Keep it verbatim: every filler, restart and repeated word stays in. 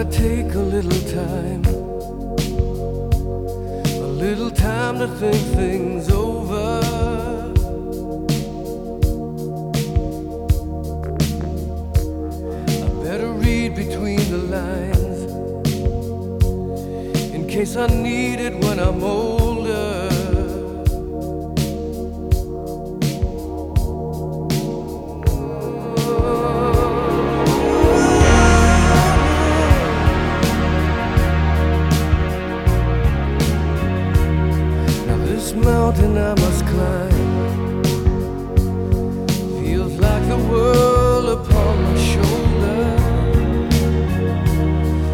gotta take a little time, a little time to think things over. I better read between the lines in case I need it when I'm old.